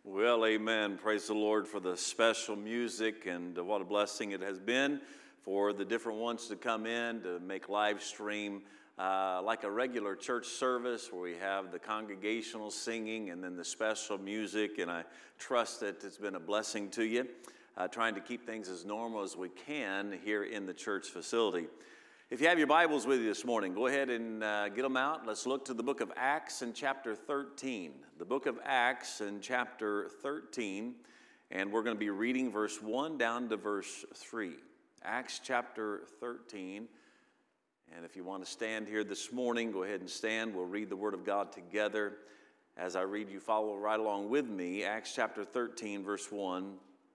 Well, amen. Praise the Lord for the special music, and what a blessing it has been for the different ones to come in to make live stream like a regular church service where we have the congregational singing and then the special music, and I trust that it's been a blessing to you, trying to keep things as normal as we can here in the church facility. If you have your Bibles with you this morning, go ahead and get them out. Let's look to the book of Acts in chapter 13. The book of Acts in chapter 13, and we're going to be reading verse 1 down to verse 3. Acts chapter 13. And if you want to stand here this morning, go ahead and stand. We'll read the Word of God together. As I read, you follow right along with me. Acts chapter 13, verse 1.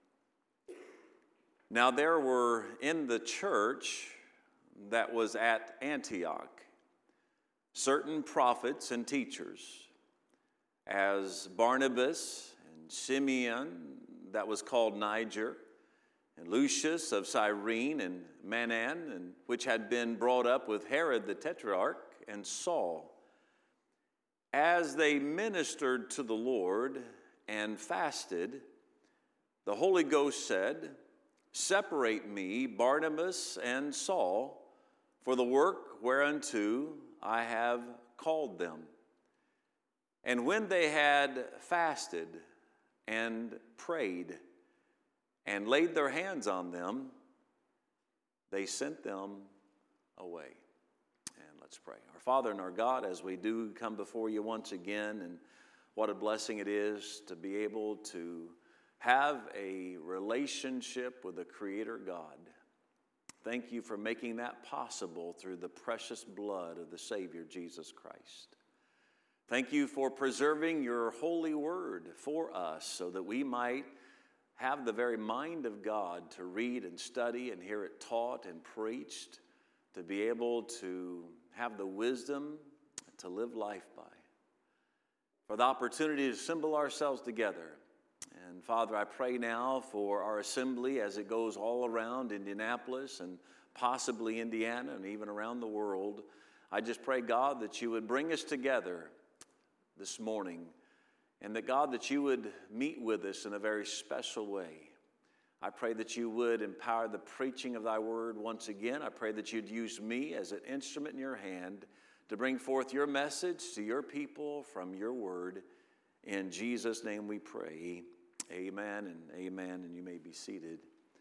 Now there were in the church that was at Antioch certain prophets and teachers, as Barnabas and Simeon, that was called Niger, and Lucius of Cyrene, and Manaen, and which had been brought up with Herod the Tetrarch, and Saul. As they ministered to the Lord and fasted, the Holy Ghost said, "Separate me, Barnabas and Saul, for the work whereunto I have called them." And when they had fasted and prayed and laid their hands on them, they sent them away. And let's pray. Our Father and our God, as we do come before you once again, and what a blessing it is to be able to have a relationship with the Creator God. Thank you for making that possible through the precious blood of the Savior, Jesus Christ. Thank you for preserving your holy word for us so that we might have the very mind of God to read and study and hear it taught and preached, to be able to have the wisdom to live life by. For the opportunity to assemble ourselves together. And Father, I pray now for our assembly as it goes all around Indianapolis and possibly Indiana and even around the world. I just pray, God, that you would bring us together this morning, and that, God, that you would meet with us in a very special way. I pray that you would empower the preaching of thy word once again. I pray that you'd use me as an instrument in your hand to bring forth your message to your people from your word. In Jesus' name we pray. Amen and amen, and you may be seated.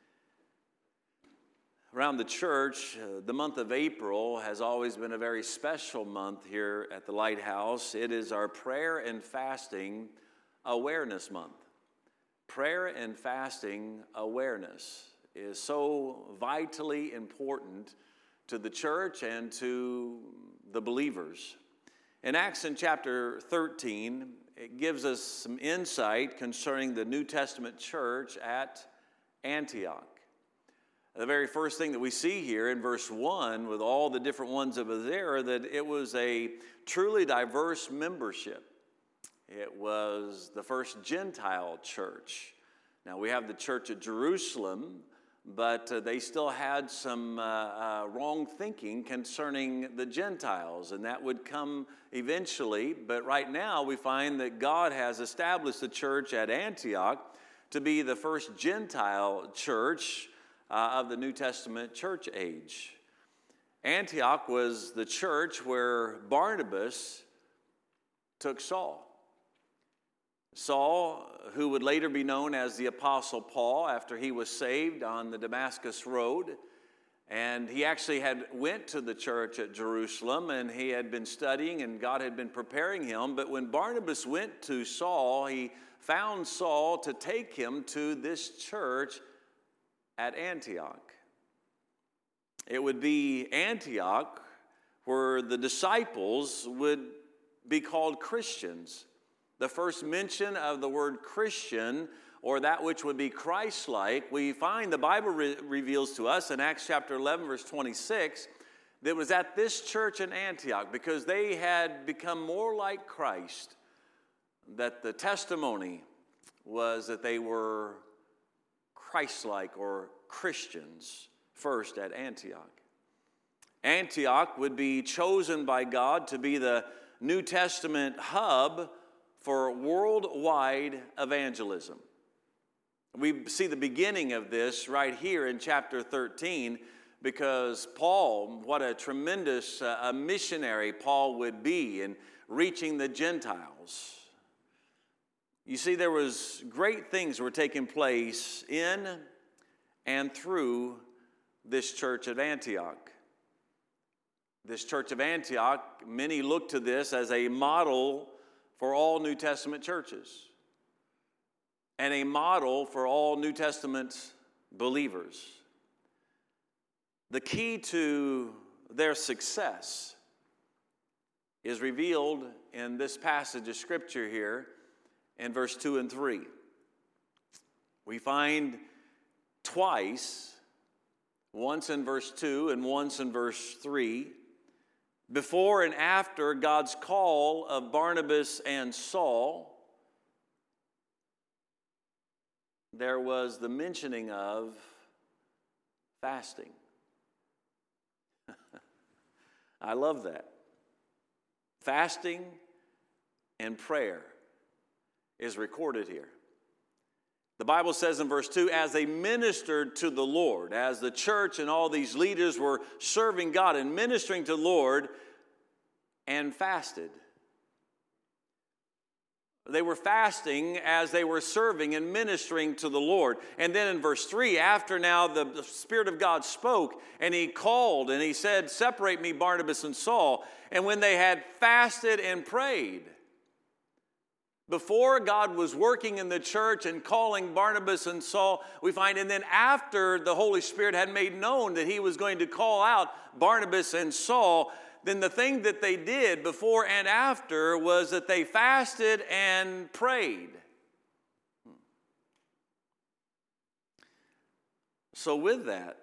Around the church, the month of April has always been a very special month here at the Lighthouse. It is our Prayer and Fasting Awareness Month. Prayer and fasting awareness is so vitally important to the church and to the believers. In Acts in chapter 13, it gives us some insight concerning the New Testament church at Antioch. The very first thing that we see here in verse 1, with all the different ones over there, that it was a truly diverse membership. It was the first Gentile church. Now, we have the church at Jerusalem, but they still had some wrong thinking concerning the Gentiles, and that would come eventually. But right now, we find that God has established the church at Antioch to be the first Gentile church of the New Testament church age. Antioch was the church where Barnabas took Saul. Saul, who would later be known as the Apostle Paul after he was saved on the Damascus Road. And he actually went to the church at Jerusalem, and he had been studying, and God had been preparing him. But when Barnabas went to Saul, he found Saul to take him to this church at Antioch. It would be Antioch where the disciples would be called Christians. The first mention of the word Christian, or that which would be Christ-like, we find the Bible reveals to us in Acts chapter 11, verse 26, that it was at this church in Antioch, because they had become more like Christ, that the testimony was that they were Christ-like or Christians first at Antioch. Antioch would be chosen by God to be the New Testament hub for worldwide evangelism. We see the beginning of this right here in chapter 13, because Paul, what a tremendous missionary Paul would be in reaching the Gentiles. You see, there was great things were taking place in and through this church at Antioch. This church of Antioch, many look to this as a model for all New Testament churches and a model for all New Testament believers. The key to their success is revealed in this passage of Scripture here in verse 2 and 3. We find twice, once in verse 2 and once in verse 3, before and after God's call of Barnabas and Saul, there was the mentioning of fasting. I love that. Fasting and prayer is recorded here. The Bible says in verse 2, as they ministered to the Lord, as the church and all these leaders were serving God and ministering to the Lord and fasted. They were fasting as they were serving and ministering to the Lord. And then in verse 3, after now the Spirit of God spoke, and He called and He said, separate me, Barnabas and Saul. And when they had fasted and prayed, before God was working in the church and calling Barnabas and Saul, we find, and then after the Holy Spirit had made known that He was going to call out Barnabas and Saul, then the thing that they did before and after was that they fasted and prayed. So with that,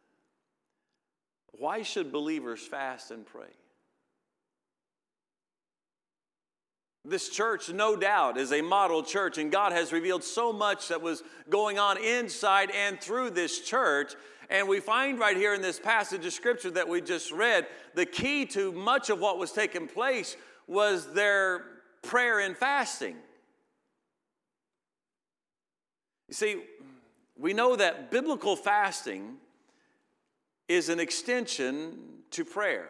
why should believers fast and pray? This church, no doubt, is a model church, and God has revealed so much that was going on inside and through this church. And we find right here in this passage of Scripture that we just read, the key to much of what was taking place was their prayer and fasting. You see, we know that biblical fasting is an extension to prayer.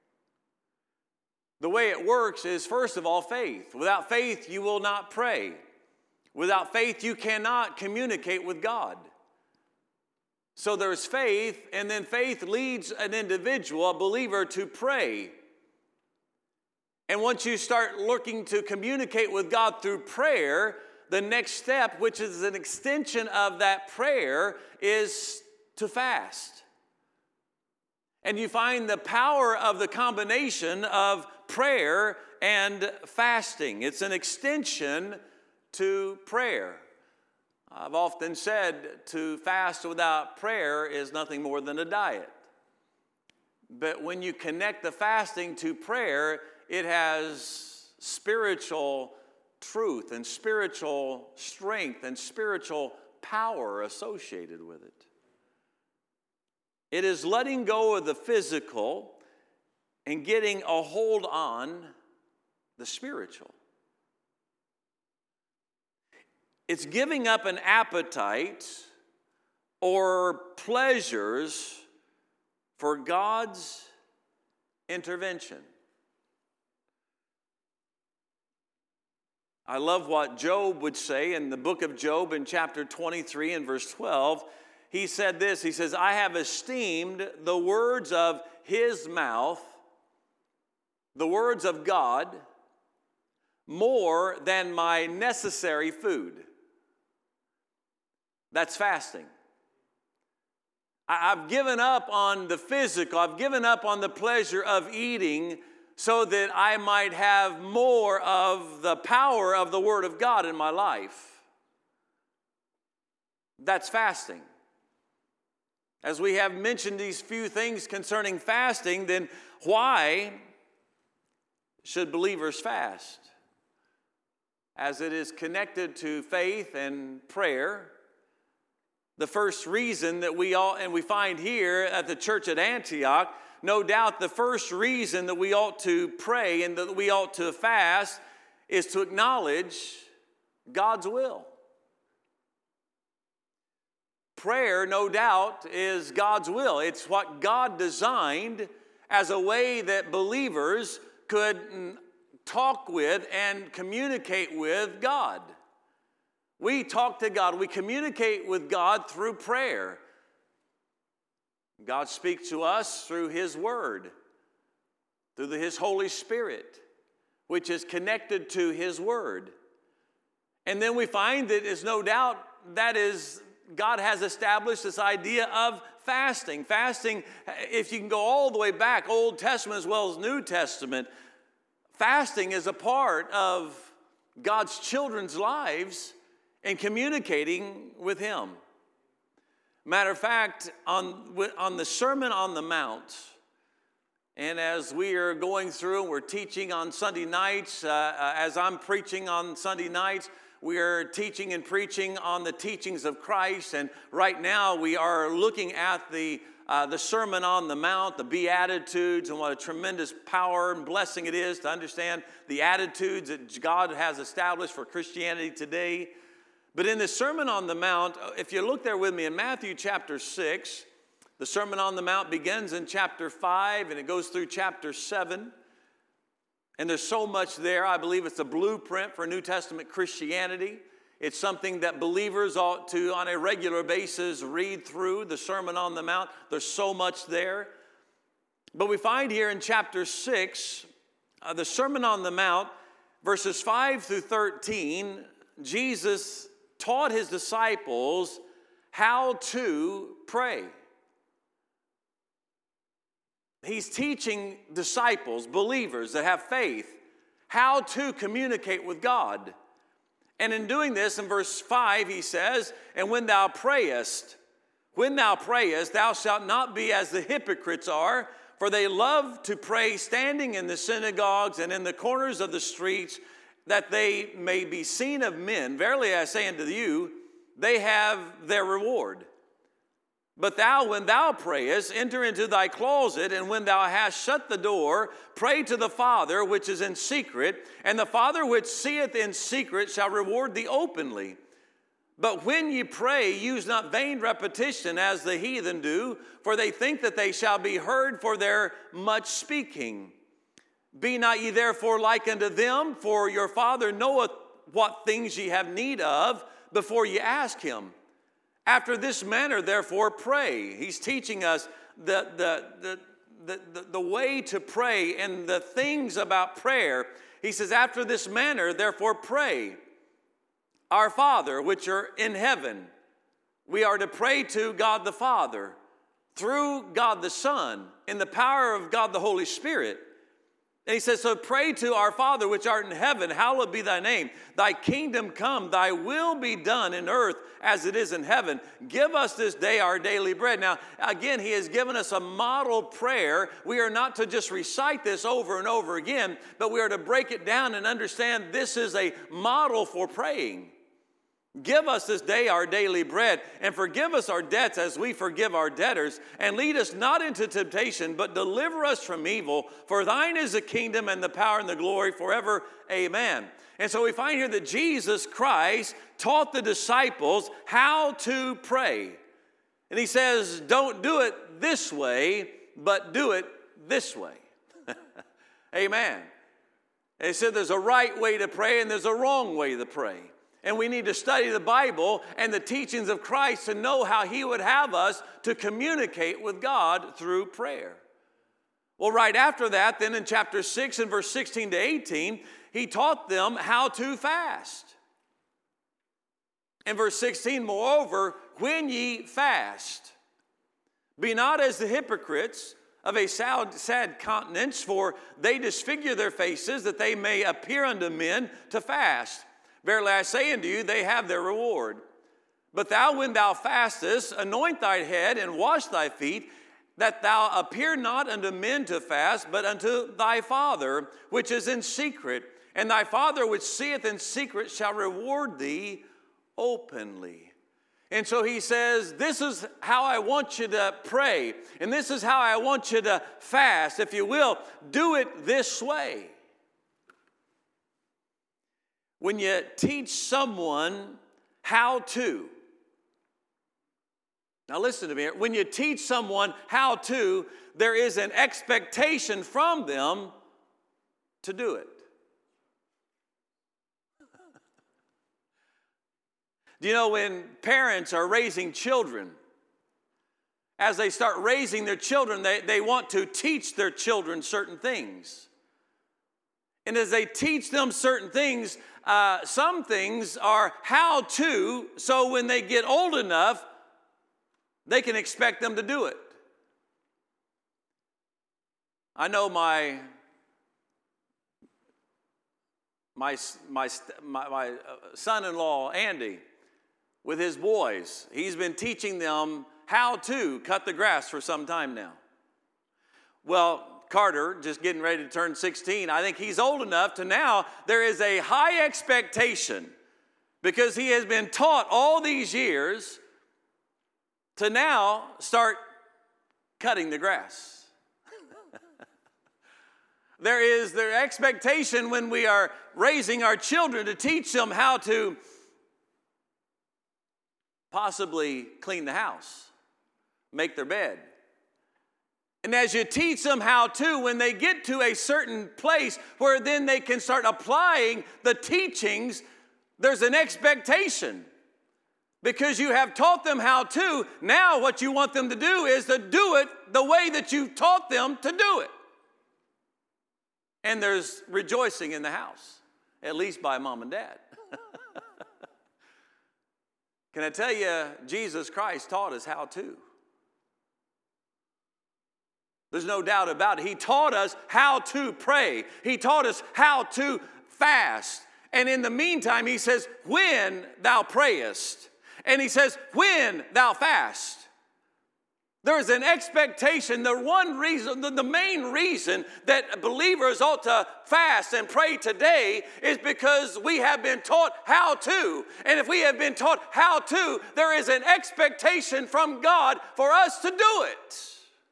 The way it works is, first of all, faith. Without faith, you will not pray. Without faith, you cannot communicate with God. So there's faith, and then faith leads an individual, a believer, to pray. And once you start looking to communicate with God through prayer, the next step, which is an extension of that prayer, is to fast. And you find the power of the combination of prayer and fasting. It's an extension to prayer. I've often said to fast without prayer is nothing more than a diet. But when you connect the fasting to prayer, it has spiritual truth and spiritual strength and spiritual power associated with it. It is letting go of the physical and getting a hold on the spiritual. It's giving up an appetite or pleasures for God's intervention. I love what Job would say in the book of Job in chapter 23 and verse 12. He said this, he says, I have esteemed the words of His mouth, the words of God, more than my necessary food. That's fasting. I've given up on the physical. I've given up on the pleasure of eating so that I might have more of the power of the Word of God in my life. That's fasting. As we have mentioned these few things concerning fasting, then why should believers fast? As it is connected to faith and prayer, the first reason that we find here at the church at Antioch, no doubt the first reason that we ought to pray and that we ought to fast is to acknowledge God's will. Prayer, no doubt, is God's will. It's what God designed as a way that believers could talk with and communicate with God. We talk to God. We communicate with God through prayer. God speaks to us through His Word, through His Holy Spirit, which is connected to His Word. And then we find that it's no doubt that is God has established this idea of fasting. Fasting, if you can go all the way back, Old Testament as well as New Testament, fasting is a part of God's children's lives in communicating with Him. Matter of fact, on the Sermon on the Mount, and as we are going through, we're teaching on Sunday nights, as I'm preaching on Sunday nights, we are teaching and preaching on the teachings of Christ, and right now we are looking at the Sermon on the Mount, the Beatitudes, and what a tremendous power and blessing it is to understand the attitudes that God has established for Christianity today. But in the Sermon on the Mount, if you look there with me in Matthew chapter 6, the Sermon on the Mount begins in chapter 5 and it goes through chapter 7. And there's so much there. I believe it's a blueprint for New Testament Christianity. It's something that believers ought to, on a regular basis, read through, the Sermon on the Mount. There's so much there. But we find here in chapter 6, the Sermon on the Mount, verses 5 through 13, Jesus taught His disciples how to pray. He's teaching disciples, believers that have faith, how to communicate with God. And in doing this, in verse 5, he says, "And when thou prayest, thou shalt not be as the hypocrites are, for they love to pray standing in the synagogues and in the corners of the streets, that they may be seen of men. Verily I say unto you, they have their reward. But thou, when thou prayest, enter into thy closet, and when thou hast shut the door, pray to the Father which is in secret, and the Father which seeth in secret shall reward thee openly. But when ye pray, use not vain repetition as the heathen do, for they think that they shall be heard for their much speaking. Be not ye therefore like unto them, for your Father knoweth what things ye have need of before ye ask Him. After this manner, therefore, pray." He's teaching us the way to pray and the things about prayer. He says, "After this manner, therefore, pray. Our Father, which are in heaven." We are to pray to God the Father through God the Son in the power of God the Holy Spirit. And he says, so pray to our Father which art in heaven, hallowed be thy name. Thy kingdom come, thy will be done in earth as it is in heaven. Give us this day our daily bread. Now, again, he has given us a model prayer. We are not to just recite this over and over again, but we are to break it down and understand this is a model for praying. Give us this day our daily bread, and forgive us our debts as we forgive our debtors. And lead us not into temptation, but deliver us from evil. For thine is the kingdom and the power and the glory forever. Amen. And so we find here that Jesus Christ taught the disciples how to pray. And he says, don't do it this way, but do it this way. Amen. And he said there's a right way to pray and there's a wrong way to pray. And we need to study the Bible and the teachings of Christ to know how he would have us to communicate with God through prayer. Well, right after that, then in chapter 6 and verse 16 to 18, he taught them how to fast. In verse 16, moreover, when ye fast, be not as the hypocrites of a sad countenance, for they disfigure their faces, that they may appear unto men to fast. Verily I say unto you, they have their reward. But thou, when thou fastest, anoint thy head and wash thy feet, that thou appear not unto men to fast, but unto thy Father which is in secret. And thy Father which seeth in secret shall reward thee openly. And so he says, this is how I want you to pray. And this is how I want you to fast. If you will, do it this way. when you teach someone how to. Now listen to me. When you teach someone how to, there is an expectation from them to do it. Do you know when parents are raising children, as they start raising their children, they want to teach their children certain things. And as they teach them certain things, some things are how to, so when they get old enough, they can expect them to do it. I know my son-in-law, Andy, with his boys, he's been teaching them how to cut the grass for some time now. Well, Carter, just getting ready to turn 16, I think he's old enough to now, there is a high expectation, because he has been taught all these years to now start cutting the grass. There is their expectation when we are raising our children to teach them how to possibly clean the house, make their bed. And as you teach them how to, when they get to a certain place where then they can start applying the teachings, there's an expectation. Because you have taught them how to, now what you want them to do is to do it the way that you taught them to do it. And there's rejoicing in the house, at least by mom and dad. Can I tell you, Jesus Christ taught us how to. There's no doubt about it. He taught us how to pray. He taught us how to fast. And in the meantime, he says, when thou prayest. And he says, when thou fast. There is an expectation. The main reason that believers ought to fast and pray today is because we have been taught how to. And if we have been taught how to, there is an expectation from God for us to do it.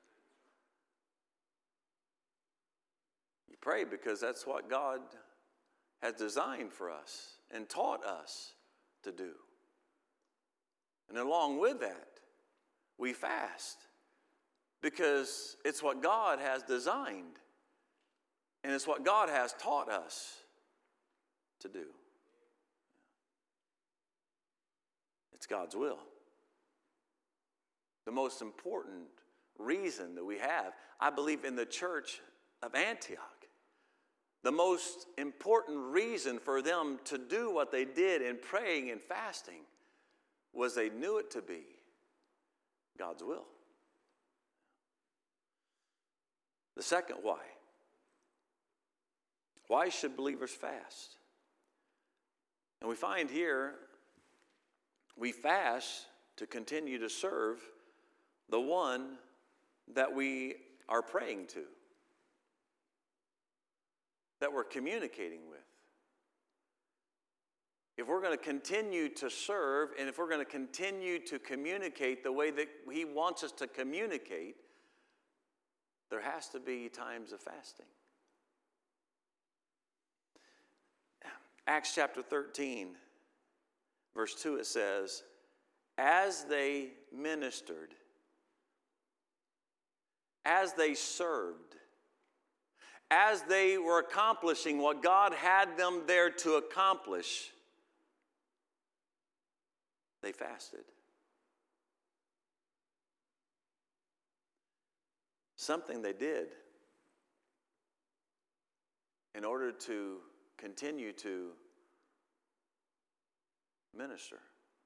You pray because that's what God has designed for us and taught us to do. And along with that, we fast because it's what God has designed and it's what God has taught us to do. It's God's will. The most important reason that we have, I believe, in the church of Antioch, the most important reason for them to do what they did in praying and fasting was they knew it to be God's will. The second why. Why should believers fast? And we find here, we fast to continue to serve the one that we are praying to, that we're communicating with. If we're going to continue to serve and if we're going to continue to communicate the way that he wants us to communicate, there has to be times of fasting. Acts chapter 13, verse 2, it says, as they ministered, as they served, as they were accomplishing what God had them there to accomplish, they fasted. Something they did in order to continue to minister.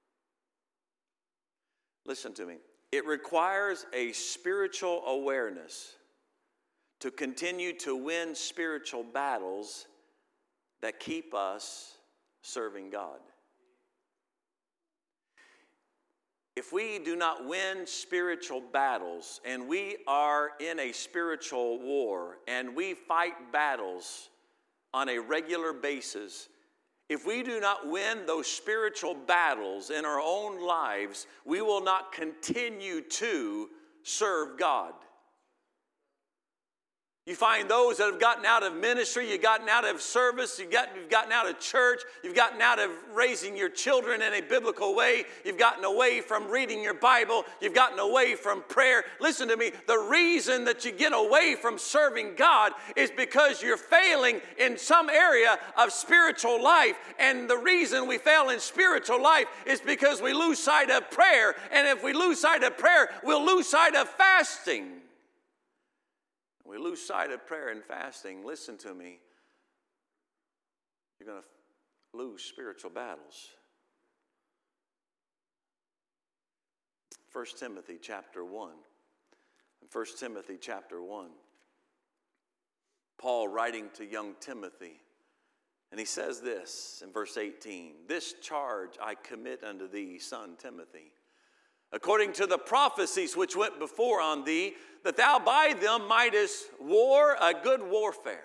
Listen to me. It requires a spiritual awareness to continue to win spiritual battles that keep us serving God. If we do not win spiritual battles and we are in a spiritual war and we fight battles on a regular basis, if we do not win those spiritual battles in our own lives, we will not continue to serve God. You find those that have gotten out of ministry, you've gotten out of service, you've gotten out of church, you've gotten out of raising your children in a biblical way, you've gotten away from reading your Bible, you've gotten away from prayer. Listen to me, the reason that you get away from serving God is because you're failing in some area of spiritual life. And the reason we fail in spiritual life is because we lose sight of prayer. And if we lose sight of prayer, we'll lose sight of fasting. We lose sight of prayer and fasting. Listen to me. You're going to lose spiritual battles. 1 Timothy chapter 1. In 1 Timothy chapter 1, Paul writing to young Timothy, and he says this in verse 18, "This charge I commit unto thee, son Timothy, according to the prophecies which went before on thee, that thou by them mightest war a good warfare."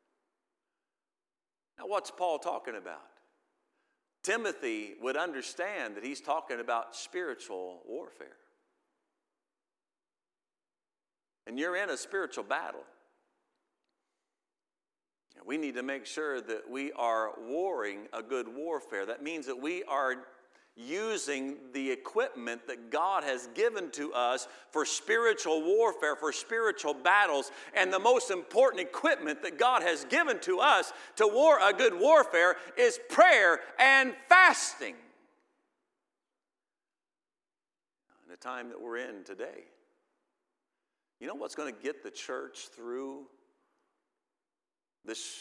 Now, what's Paul talking about? Timothy would understand that he's talking about spiritual warfare. And you're in a spiritual battle. And we need to make sure that we are warring a good warfare. That means that we are using the equipment that God has given to us for spiritual warfare, for spiritual battles. And the most important equipment that God has given to us to war a good warfare is prayer and fasting. In the time that we're in today, you know what's going to get the church through this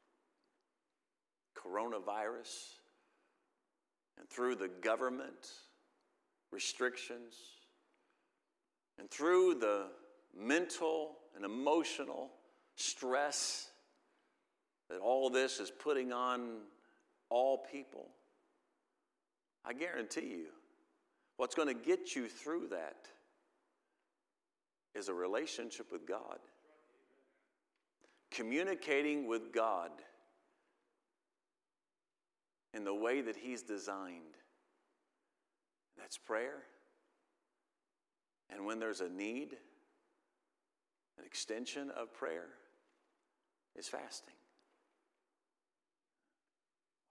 coronavirus? And through the government restrictions, and through the mental and emotional stress that all this is putting on all people, I guarantee you, what's going to get you through that is a relationship with God. Communicating with God in the way that He's designed. That's prayer. And when there's a need, an extension of prayer is fasting. Wow.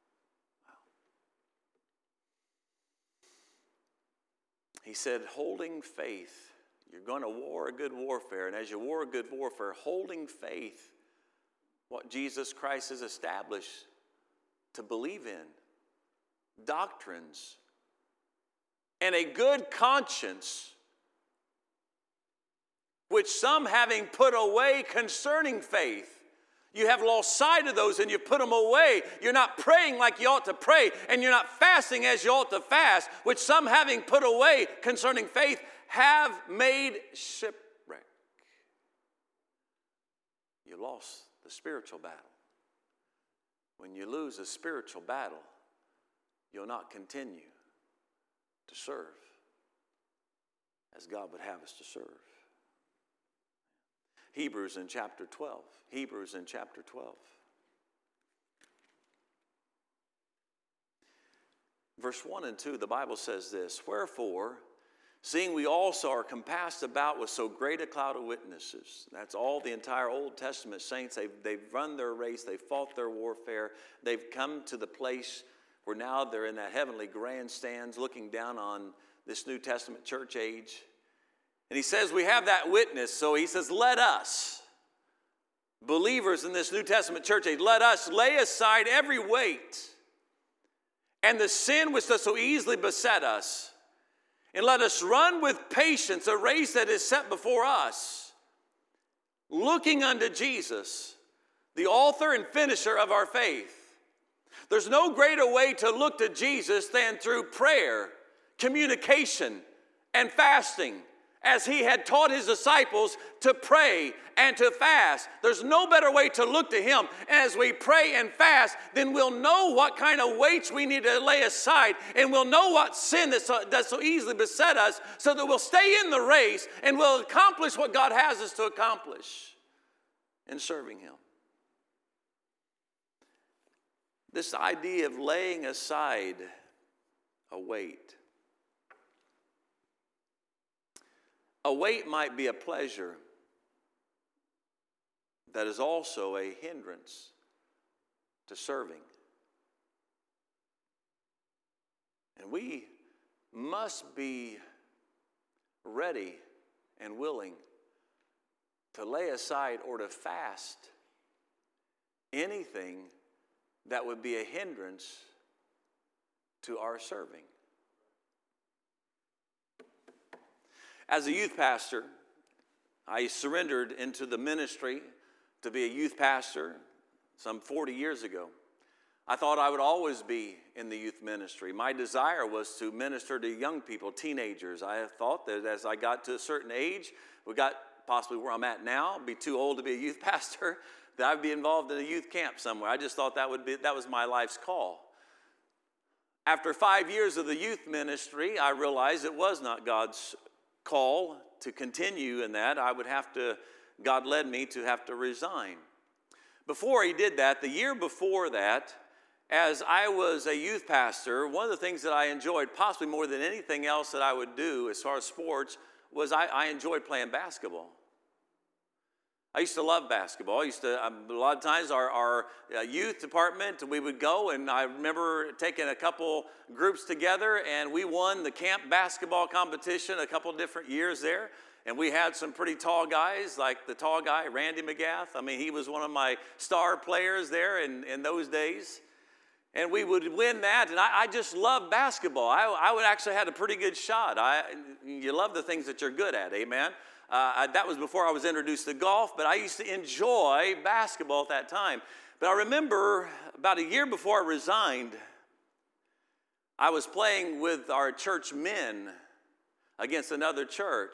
He said, holding faith. You're going to war a good warfare. And as you war a good warfare, holding faith, what Jesus Christ has established to believe in, doctrines, and a good conscience, which some having put away concerning faith. You have lost sight of those and you put them away. You're not praying like you ought to pray, and you're not fasting as you ought to fast, which some having put away concerning faith have made shipwreck. You lost the spiritual battle. When you lose a spiritual battle, you'll not continue to serve as God would have us to serve. Hebrews in chapter 12. Hebrews in chapter 12. Verse 1 and 2, the Bible says this, "Wherefore, seeing we also are compassed about with so great a cloud of witnesses." That's all the entire Old Testament saints. They've run their race. They've fought their warfare. They've come to the place where now they're in that heavenly grandstands looking down on this New Testament church age. And he says we have that witness. So he says, let us, believers in this New Testament church age, let us lay aside every weight and the sin which does so easily beset us. And let us run with patience a race that is set before us, looking unto Jesus, the author and finisher of our faith. There's no greater way to look to Jesus than through prayer, communication, and fasting, as he had taught his disciples to pray and to fast. There's no better way to look to him. As we pray and fast, then we'll know what kind of weights we need to lay aside, and we'll know what sin that so easily beset us, so that we'll stay in the race and we'll accomplish what God has us to accomplish in serving him. This idea of laying aside a weight. A weight might be a pleasure. that is also a hindrance to serving. And we must be ready and willing to lay aside or to fast anything that would be a hindrance to our serving. As a youth pastor, I surrendered into the ministry to be a youth pastor some 40 years ago. I thought I would always be in the youth ministry. My desire was to minister to young people, teenagers. I thought that as I got to a certain age, we got possibly where I'm at now, be too old to be a youth pastor, that I'd be involved in a youth camp somewhere. I just thought that was my life's call. After 5 years of the youth ministry, I realized it was not God's call to continue in that. God led me to have to resign. Before he did that, the year before that, as I was a youth pastor, one of the things that I enjoyed, possibly more than anything else that I would do as far as sports, was I enjoyed playing basketball. I used to love basketball. A lot of times our youth department, we would go, and I remember taking a couple groups together, and we won the camp basketball competition a couple different years there. And we had some pretty tall guys, like the tall guy, Randy McGath. I mean, he was one of my star players there in those days. And we would win that, and I just loved basketball. I would actually had a pretty good shot. You love the things that you're good at, amen? That was before I was introduced to golf, but I used to enjoy basketball at that time. But I remember about a year before I resigned, I was playing with our church men against another church.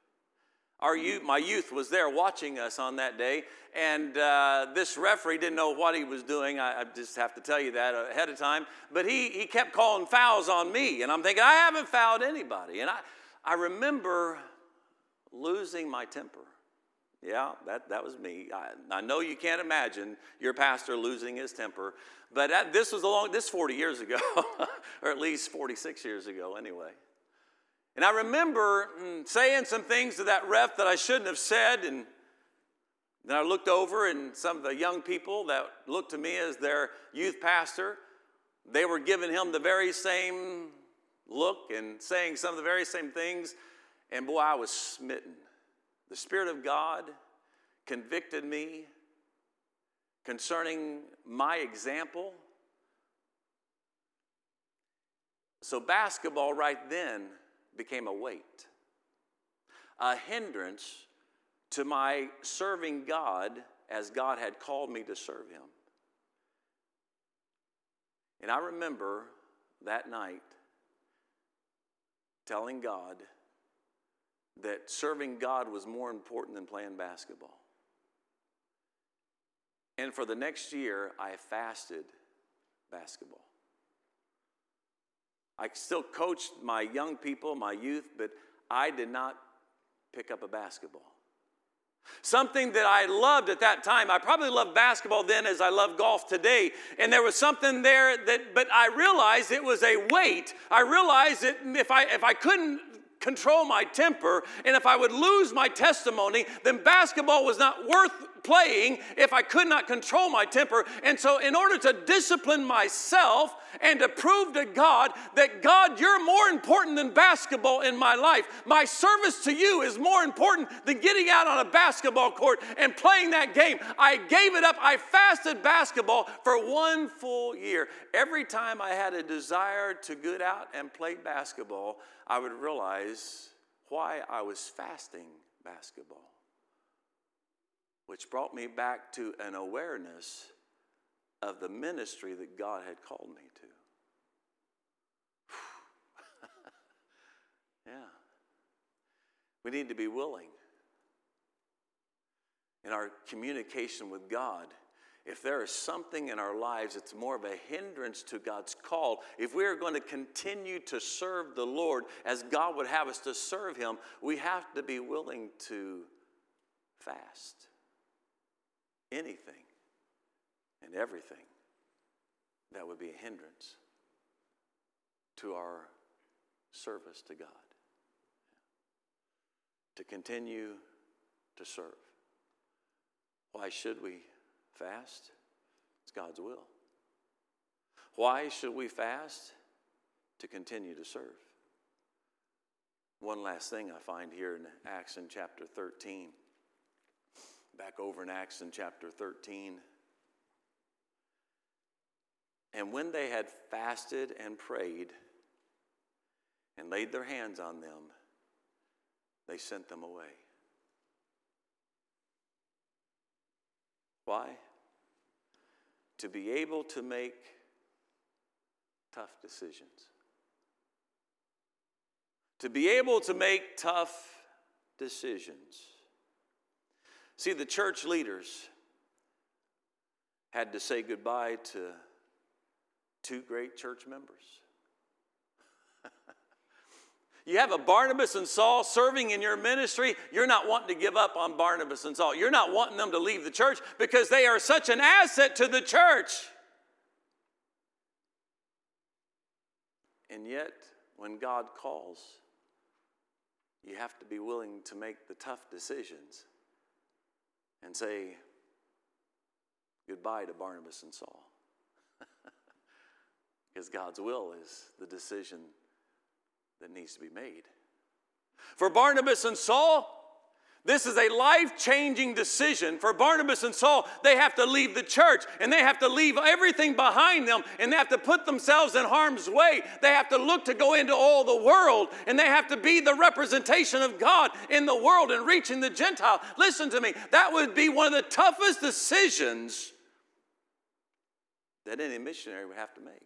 My youth was there watching us on that day, and this referee didn't know what he was doing. I just have to tell you that ahead of time. But he kept calling fouls on me, and I'm thinking, I haven't fouled anybody. And I remember losing my temper. Yeah, that was me. I know you can't imagine your pastor losing his temper, but this 40 years ago, or at least 46 years ago anyway. And I remember saying some things to that ref that I shouldn't have said, and then I looked over, and some of the young people that looked to me as their youth pastor, they were giving him the very same look and saying some of the very same things, and boy, I was smitten. The Spirit of God convicted me concerning my example. So basketball right then became a weight, a hindrance to my serving God as God had called me to serve him. And I remember that night telling God that serving God was more important than playing basketball. And for the next year, I fasted basketball. I still coached my young people, my youth, but I did not pick up a basketball. Something that I loved at that time, I probably loved basketball then as I love golf today, and there was something there but I realized it was a weight. I realized that if I couldn't control my temper, and if I would lose my testimony, then basketball was not worth playing if I could not control my temper. And so in order to discipline myself and to prove to God that, God, you're more important than basketball in my life. My service to you is more important than getting out on a basketball court and playing that game. I gave it up. I fasted basketball for 1 full year. Every time I had a desire to get out and play basketball, I would realize why I was fasting basketball, which brought me back to an awareness of the ministry that God had called me to. Yeah. We need to be willing in our communication with God. If there is something in our lives that's more of a hindrance to God's call, if we are going to continue to serve the Lord as God would have us to serve him, we have to be willing to fast anything and everything that would be a hindrance to our service to God, to continue to serve. Why should we fast? It's God's will. Why should we fast? To continue to serve. One last thing I find here in Acts in chapter 13. Back over in Acts in chapter 13. And when they had fasted and prayed and laid their hands on them, they sent them away. Why? To be able to make tough decisions. To be able to make tough decisions. See, the church leaders had to say goodbye to 2 great church members. You have a Barnabas and Saul serving in your ministry. You're not wanting to give up on Barnabas and Saul. You're not wanting them to leave the church because they are such an asset to the church. And yet, when God calls, you have to be willing to make the tough decisions and say goodbye to Barnabas and Saul. Because God's will is the decision that needs to be made. For Barnabas and Saul, this is a life-changing decision. For Barnabas and Saul, they have to leave the church, and they have to leave everything behind them, and they have to put themselves in harm's way. They have to look to go into all the world, and they have to be the representation of God in the world and reaching the Gentile. Listen to me, that would be one of the toughest decisions that any missionary would have to make.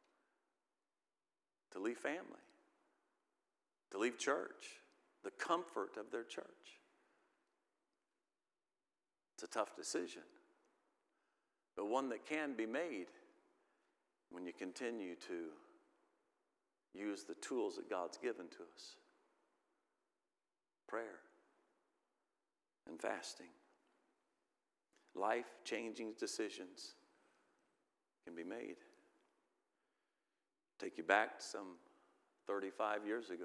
To leave family, to leave church, the comfort of their church. It's a tough decision, but one that can be made when you continue to use the tools that God's given to us. Prayer and fasting. Life-changing decisions can be made. Take you back some 35 years ago.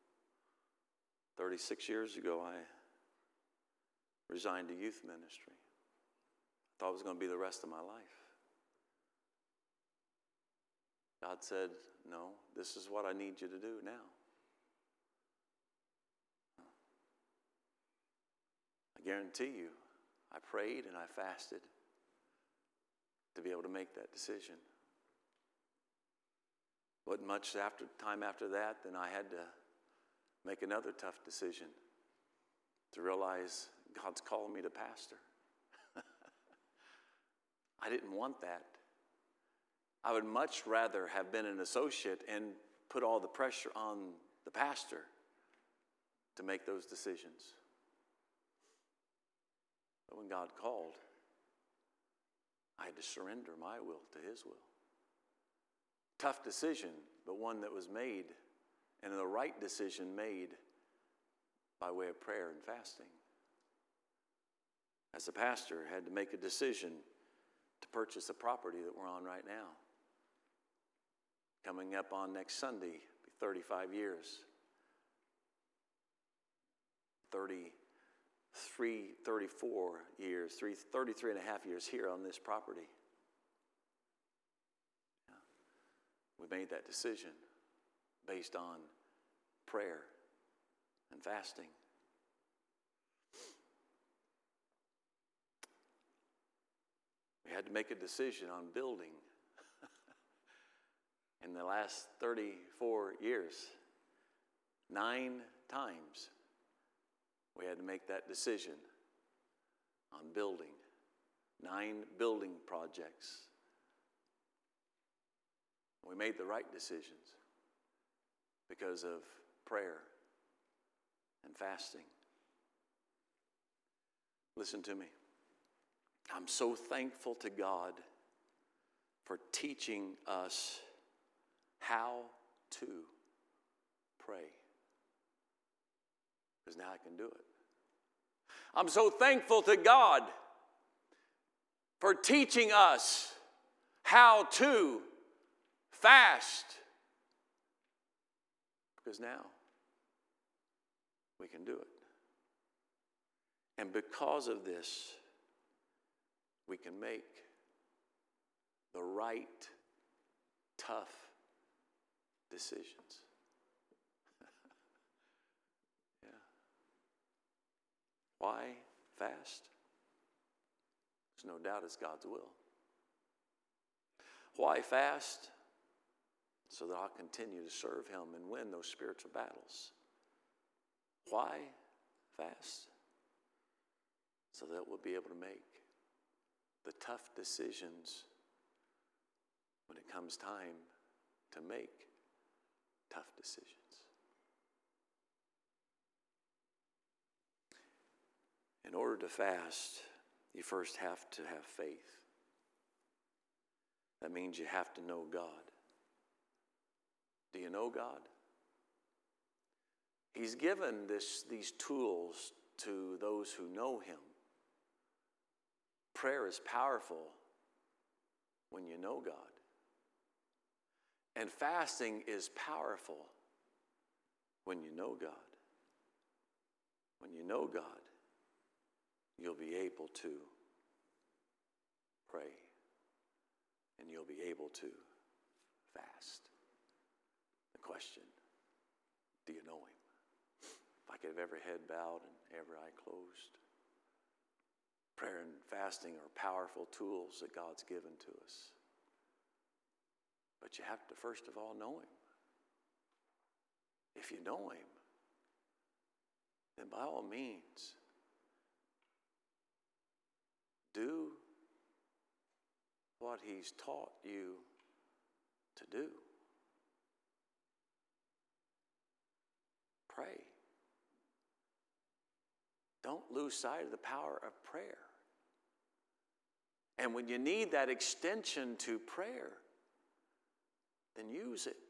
36 years ago, I resigned to youth ministry. I thought it was going to be the rest of my life. God said, no, this is what I need you to do now. I guarantee you, I prayed and I fasted to be able to make that decision. Wasn't much time after that, then I had to make another tough decision to realize God's calling me to pastor. I didn't want that. I would much rather have been an associate and put all the pressure on the pastor to make those decisions. But when God called, I had to surrender my will to His will. Tough decision, but one that was made, and the right decision made by way of prayer and fasting. As a pastor, I had to make a decision to purchase a property that we're on right now. Coming up on next Sunday, 35 years. 33, 34 years, 33 and a half years here on this property. We made that decision based on prayer and fasting. We had to make a decision on building. In the last 34 years, 9 times we had to make that decision on building. 9 building projects. We made the right decisions because of prayer and fasting. Listen to me. I'm so thankful to God for teaching us how to pray. Because now I can do it. I'm so thankful to God for teaching us how to fast. Because now we can do it. And because of this, we can make the right, tough decisions. Yeah. Why fast? There's no doubt it's God's will. Why fast? So that I'll continue to serve Him and win those spiritual battles. Why fast? So that we'll be able to make the tough decisions when it comes time to make tough decisions. In order to fast, you first have to have faith. That means you have to know God. Do you know God? He's given these tools to those who know Him. Prayer is powerful when you know God. And fasting is powerful when you know God. When you know God, you'll be able to pray. And you'll be able to fast. The question, do you know Him? If I could have every head bowed and every eye closed. Prayer and fasting are powerful tools that God's given to us. But you have to first of all know Him. If you know Him, then by all means, do what He's taught you to do. Pray. Don't lose sight of the power of prayer. And when you need that extension to prayer, then use it.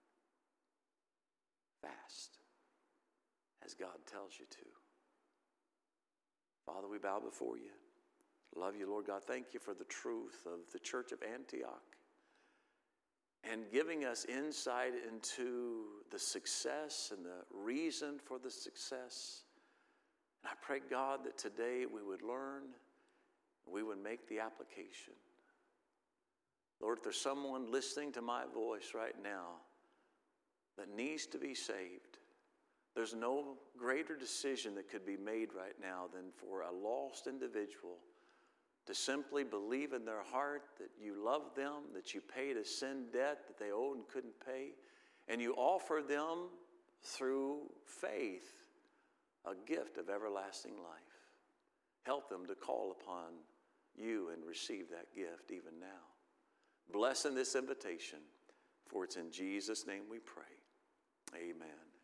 Fast, as God tells you to. Father, we bow before you. Love you, Lord God. Thank you for the truth of the church of Antioch and giving us insight into the success and the reason for the success. And I pray, God, that today we would learn, we would make the application. Lord, if there's someone listening to my voice right now that needs to be saved, there's no greater decision that could be made right now than for a lost individual to simply believe in their heart that you love them, that you paid a sin debt that they owed and couldn't pay, and you offer them through faith a gift of everlasting life. Help them to call upon you and receive that gift even now. Bless in this invitation, for it's in Jesus' name we pray. Amen.